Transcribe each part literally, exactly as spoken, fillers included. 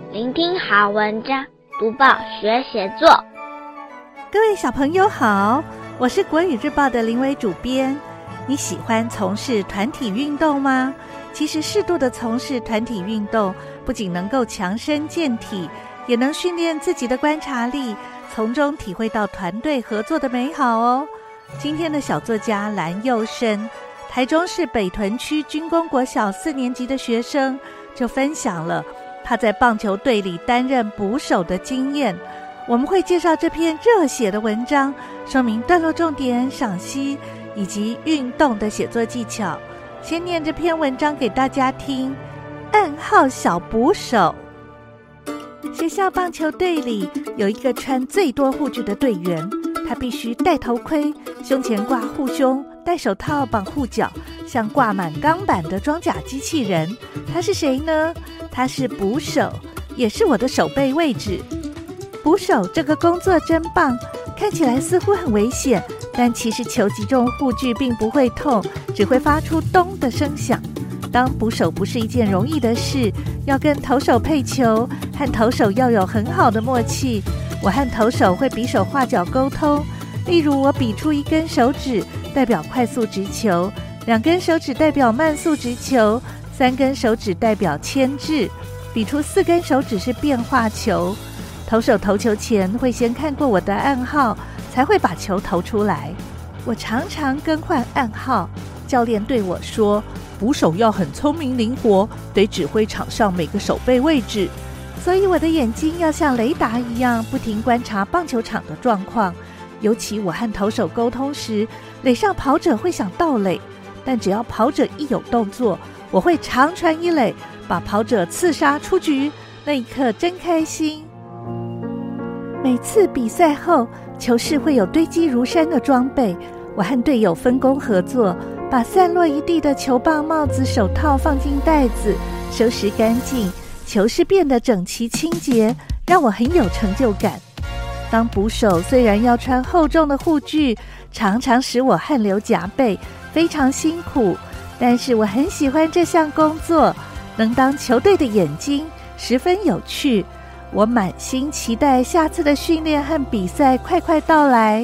聆听好文章，读报学写作。 各位小朋友好，我是国语日报的林伟主编。你喜欢从事团体运动吗？其实适度的从事团体运动，不仅能够强身健体，也能训练自己的观察力，从中体会到团队合作的美好哦。今天的小作家蓝佑生，台中市北屯区军工国小四年级的学生，就分享了他在棒球队里担任捕手的经验。我们会介绍这篇热血的文章，说明段落重点、赏析以及运动的写作技巧。先念这篇文章给大家听。暗号小捕手。学校棒球队里有一个穿最多护具的队员，他必须戴头盔，胸前挂护胸，戴手套绑护脚，像挂满钢板的装甲机器人。他是谁呢？他是捕手，也是我的守备位置。捕手这个工作真棒，看起来似乎很危险，但其实球击中护具并不会痛，只会发出咚的声响。当捕手不是一件容易的事，要跟投手配球，和投手要有很好的默契。我和投手会比手画脚沟通，例如我比出一根手指代表快速直球，两根手指代表慢速直球，三根手指代表牵制，比出四根手指是变化球。投手投球前会先看过我的暗号，才会把球投出来。我常常更换暗号，教练对我说，捕手要很聪明灵活，得指挥场上每个守备位置。所以我的眼睛要像雷达一样，不停观察棒球场的状况。尤其我和投手沟通时，垒上跑者会想盗垒，但只要跑者一有动作，我会长传一垒，把跑者刺杀出局。那一刻真开心。每次比赛后，球室会有堆积如山的装备，我和队友分工合作，把散落一地的球棒、帽子、手套放进袋子，收拾干净，球室变得整齐清洁，让我很有成就感。当捕手虽然要穿厚重的护具，常常使我汗流浃背，非常辛苦，但是我很喜欢这项工作，能当球队的眼睛，十分有趣。我满心期待下次的训练和比赛快快到来。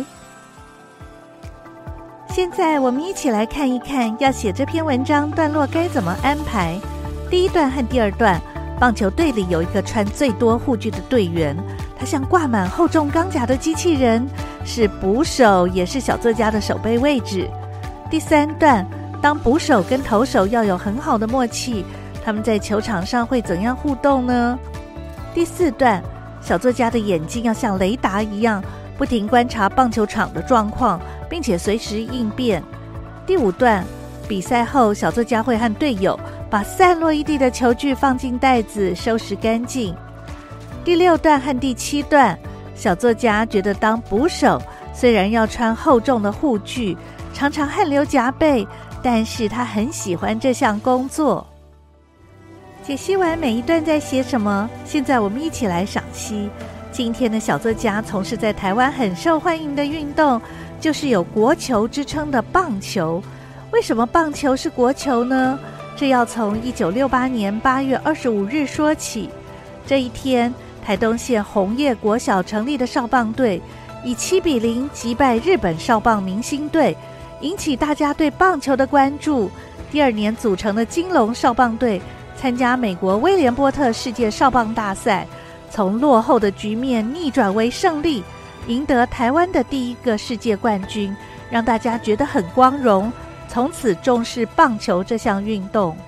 现在我们一起来看一看，要写这篇文章段落该怎么安排。第一段和第二段，棒球队里有一个穿最多护具的队员，他像挂满厚重钢甲的机器人，是捕手，也是小作家的守备位置。第三段，当捕手跟投手要有很好的默契，他们在球场上会怎样互动呢？第四段，小作家的眼睛要像雷达一样，不停观察棒球场的状况，并且随时应变。第五段，比赛后小作家会和队友把散落一地的球具放进袋子，收拾干净。第六段和第七段，小作家觉得当捕手虽然要穿厚重的护具，常常汗流浃背，但是他很喜欢这项工作。解析完每一段在写什么，现在我们一起来赏析。今天的小作家从事在台湾很受欢迎的运动，就是有国球之称的棒球。为什么棒球是国球呢？这要从一九六八年八月二十五日说起。这一天，台东县红叶国小成立的少棒队，以七比零击败日本少棒明星队，引起大家对棒球的关注。第二年组成的金龙少棒队参加美国威廉波特世界少棒大赛，从落后的局面逆转为胜利，赢得台湾的第一个世界冠军，让大家觉得很光荣，从此重视棒球这项运动。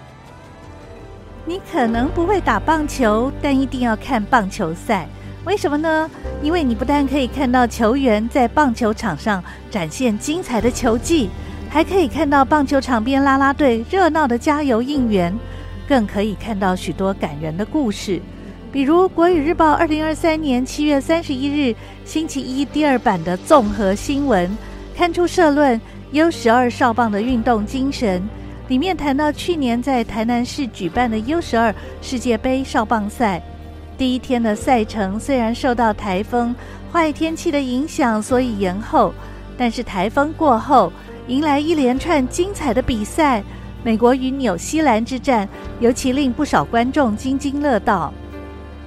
你可能不会打棒球，但一定要看棒球赛。为什么呢？因为你不但可以看到球员在棒球场上展现精彩的球技，还可以看到棒球场边啦啦队热闹的加油应援，更可以看到许多感人的故事。比如国语日报二零二三年七月三十一日星期一第二版的综合新闻，刊出社论 U 十二 少棒的运动精神，里面谈到去年在台南市举办的 U 十二 世界杯少棒赛，第一天的赛程虽然受到台风坏天气的影响，所以延后，但是台风过后迎来一连串精彩的比赛，美国与纽西兰之战尤其令不少观众津津乐道。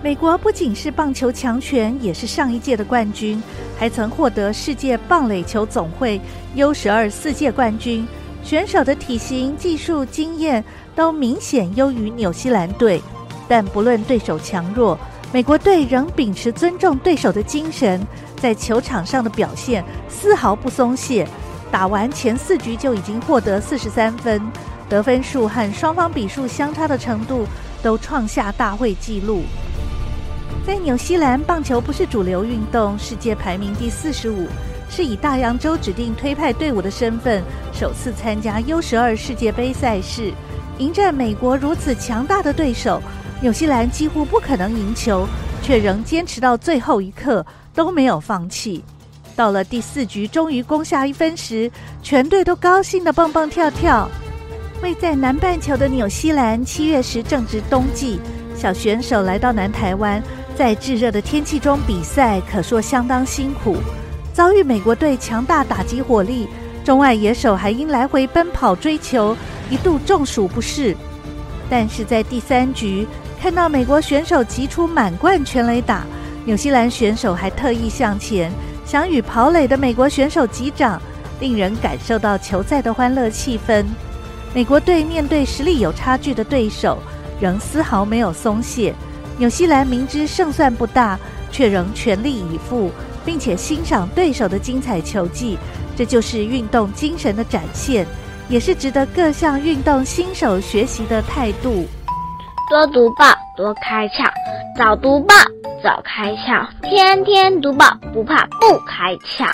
美国不仅是棒球强权，也是上一届的冠军，还曾获得世界棒垒球总会 U 十二 四届冠军，选手的体型、技术、经验都明显优于纽西兰队。但不论对手强弱，美国队仍秉持尊重对手的精神，在球场上的表现丝毫不松懈，打完前四局就已经获得四十三分，得分数和双方比数相差的程度都创下大会纪录。在纽西兰，棒球不是主流运动，世界排名第四十五，是以大洋洲指定推派队伍的身份首次参加 U 十二 世界杯赛事。迎战美国如此强大的对手，纽西兰几乎不可能赢球，却仍坚持到最后一刻都没有放弃。到了第四局终于攻下一分时，全队都高兴地蹦蹦跳跳。位在南半球的纽西兰，七月时正值冬季，小选手来到南台湾，在炙热的天气中比赛，可说相当辛苦。遭遇美国队强大打击火力，中外野手还因来回奔跑追求，一度中暑不适。但是在第三局，看到美国选手击出满贯全垒打，纽西兰选手还特意向前，想与跑垒的美国选手击掌，令人感受到球赛的欢乐气氛。美国队面对实力有差距的对手，仍丝毫没有松懈。纽西兰明知胜算不大，却仍全力以赴，并且欣赏对手的精彩球技，这就是运动精神的展现，也是值得各项运动新手学习的态度。 多读报，多开窍；早读报，早开窍；天天读报，不怕不开窍。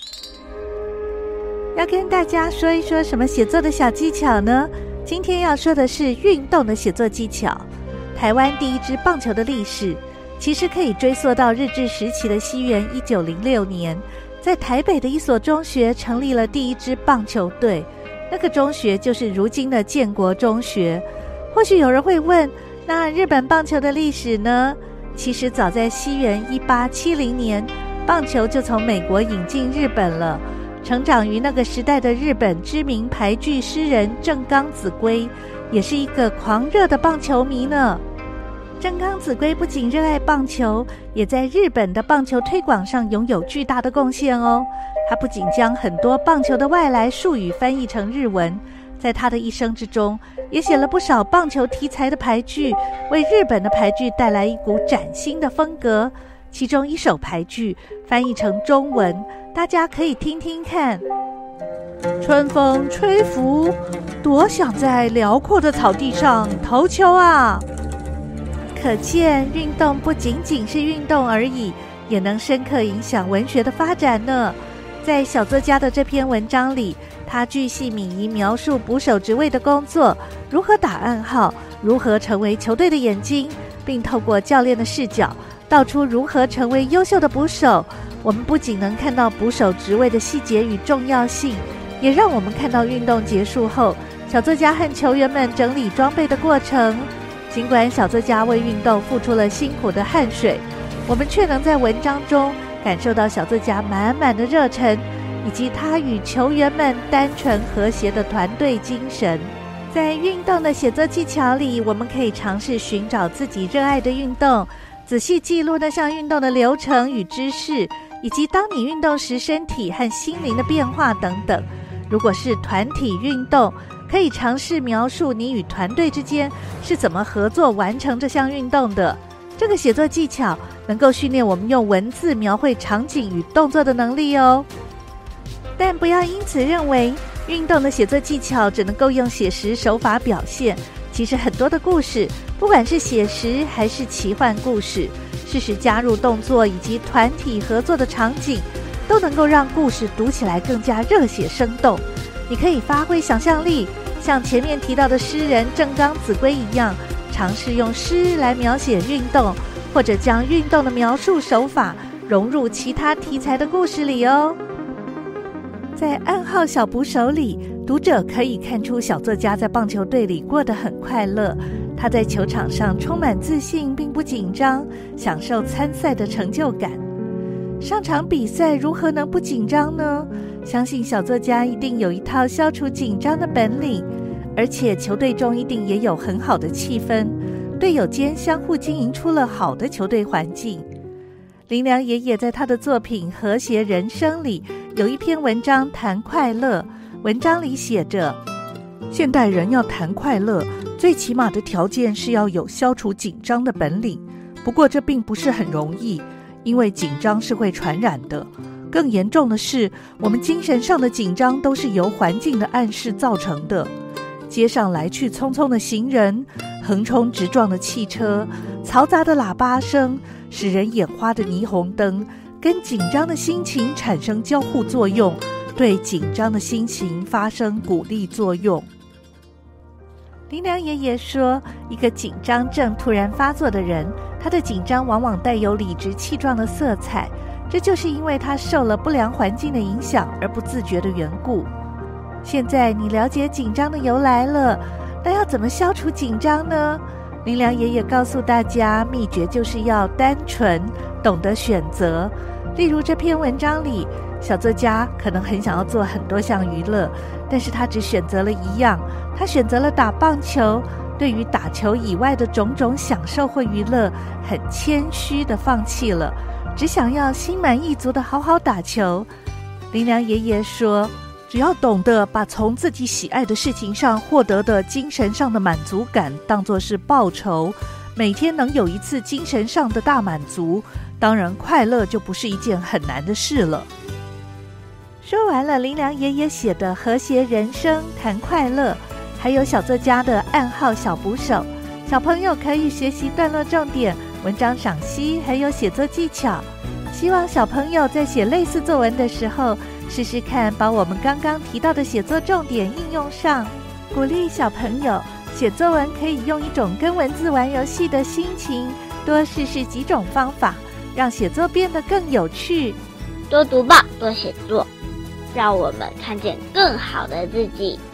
要跟大家说一说什么写作的小技巧呢？今天要说的是运动的写作技巧。台湾第一支棒球的历史，其实可以追溯到日治时期的西元一九零六年，在台北的一所中学成立了第一支棒球队，那个中学就是如今的建国中学。或许有人会问，那日本棒球的历史呢？其实早在西元一八七零年，棒球就从美国引进日本了。成长于那个时代的日本知名俳句诗人正冈子规，也是一个狂热的棒球迷呢。正冈子规不仅热爱棒球，也在日本的棒球推广上拥有巨大的贡献哦。他不仅将很多棒球的外来术语翻译成日文，在他的一生之中，也写了不少棒球题材的俳句，为日本的俳句带来一股崭新的风格。其中一首俳句翻译成中文，大家可以听听看。春风吹拂，多想在辽阔的草地上投球啊！可见运动不仅仅是运动而已，也能深刻影响文学的发展呢。在小作家的这篇文章里，他巨细靡遗描述捕手职位的工作，如何打暗号，如何成为球队的眼睛，并透过教练的视角道出如何成为优秀的捕手。我们不仅能看到捕手职位的细节与重要性，也让我们看到运动结束后小作家和球员们整理装备的过程。尽管小作家为运动付出了辛苦的汗水，我们却能在文章中感受到小作家满满的热忱，以及他与球员们单纯和谐的团队精神。在运动的写作技巧里，我们可以尝试寻找自己热爱的运动，仔细记录那项运动的流程与知识，以及当你运动时身体和心灵的变化等等。如果是团体运动，可以尝试描述你与团队之间是怎么合作完成这项运动的。这个写作技巧能够训练我们用文字描绘场景与动作的能力哦。但不要因此认为运动的写作技巧只能够用写实手法表现，其实很多的故事，不管是写实还是奇幻故事，适时加入动作以及团体合作的场景，都能够让故事读起来更加热血生动。你可以发挥想象力，像前面提到的诗人正冈子规一样，尝试用诗来描写运动，或者将运动的描述手法融入其他题材的故事里哦。在暗号小捕手里，读者可以看出小作家在棒球队里过得很快乐，他在球场上充满自信并不紧张，享受参赛的成就感。上场比赛如何能不紧张呢？相信小作家一定有一套消除紧张的本领，而且球队中一定也有很好的气氛。 队友间相互经营出了好的球队环境。林良爷爷在他的作品《和谐人生》里有一篇文章谈快乐，文章里写着，现代人要谈快乐，最起码的条件是要有消除紧张的本领。不过这并不是很容易，因为紧张是会传染的。更严重的是，我们精神上的紧张都是由环境的暗示造成的。街上来去匆匆的行人，横冲直撞的汽车，嘈杂的喇叭声，使人眼花的霓虹灯，跟紧张的心情产生交互作用，对紧张的心情发生鼓励作用。林良爷爷说，一个紧张症突然发作的人，他的紧张往往带有理直气壮的色彩，这就是因为他受了不良环境的影响而不自觉的缘故。现在你了解紧张的由来了，那要怎么消除紧张呢？林良爷爷告诉大家，秘诀就是要单纯，懂得选择。例如这篇文章里，小作家可能很想要做很多项娱乐，但是他只选择了一样，他选择了打棒球。对于打球以外的种种享受或娱乐，很谦虚地放弃了，只想要心满意足地好好打球。林良爷爷说，只要懂得把从自己喜爱的事情上获得的精神上的满足感当作是报酬，每天能有一次精神上的大满足，当然快乐就不是一件很难的事了。说完了林良爷爷写的《和谐人生》谈快乐，还有小作家的暗号小捕手，小朋友可以学习段落重点、文章赏析，还有写作技巧。希望小朋友在写类似作文的时候，试试看把我们刚刚提到的写作重点应用上。鼓励小朋友写作文可以用一种跟文字玩游戏的心情，多试试几种方法，让写作变得更有趣。 多读报，多写作，让我们看见更好的自己。